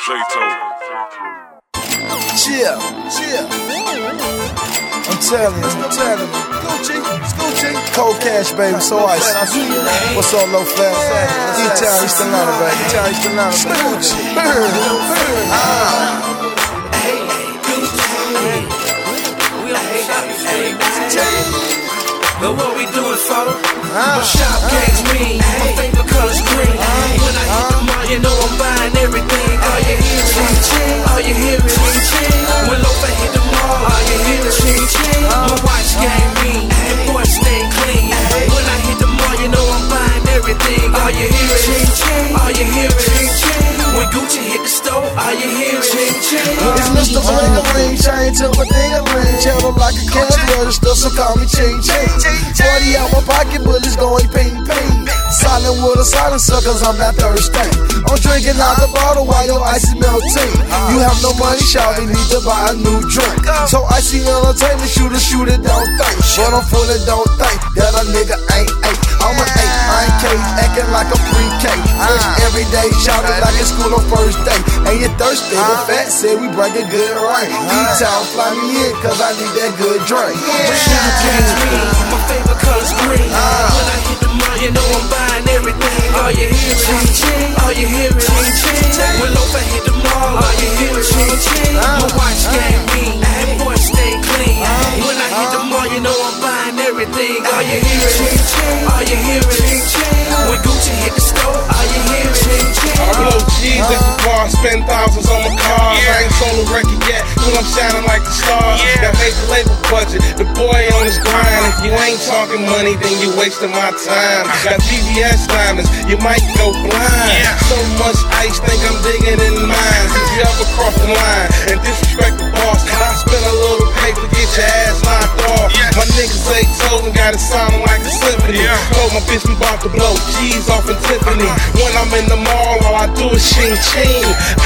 Chill. I'm telling you. Scoochie. Cold cash, baby, so ice. What's up, low fat? E-Town, East Atlanta, baby. Scoochie. But what we doing, folks? My shop game's mean, my favorite color's green. When I hit the mall, you know I'm buying everything. All you hear is ching-ching, all you hear is ching-ching. When Lofa hit the mall, all you hear is ching-ching. My watch game mean, the boy stay clean. When I hit the mall, you know I'm buying everything. All you hear is ching-ching, all you hear is ching-ching. When Gucci hit the store, all you hear is ching-ching. It's Mr. Ring-a-ring, chain to my ding-a-ring. Channel like a cash register, so call me ching-ching. 40 out my pocket, bullets going ping-ping. Silent with a silencer, cause I'm not thirsty. I'm drinking out the bottle while your ice is melting. You have no money, shawty, need to buy a new drink. So icy entertainment, shoot it, don't think. But I'm full of don't think that a nigga ain't eight. I'm an 8, I ain't cage, acting like a pre-K. Fresh every day, shouting like it's school on first day. And you thirsty, the fat said we bring it good right. E-Town, fly me in, cause I need that good drink. My favorite color's green. When I hit the mall, you know I'm buying everything. All you hear is ching-ching, all you hear is ching-ching. When Lofa hit the mall, all you hear is ching-ching. My watch game mean, that boy stay clean. When I hit the mall, you know I'm buying everything. All you hear is ching-ching, all you hear is ching-ching. When Gucci hit the store, all you hear is ching-ching. I blow G's at the bar, spend thousands on my cars. I ain't sold a record yet, but I'm shining like the stars. Got major label budget, the boy on his grind. If you ain't talking money, then you wasting my time. Got VVS diamonds, you might go blind. So much ice, think I'm digging in mines. If you ever cross the line and disrespect the boss, I spend a little paper, get your ass knocked off. My niggas ain't told and got it sounding like a symphony. Told my bitch we bout to blow G's off in Tiffany. When I'm in the mall, all I do is ching-ching.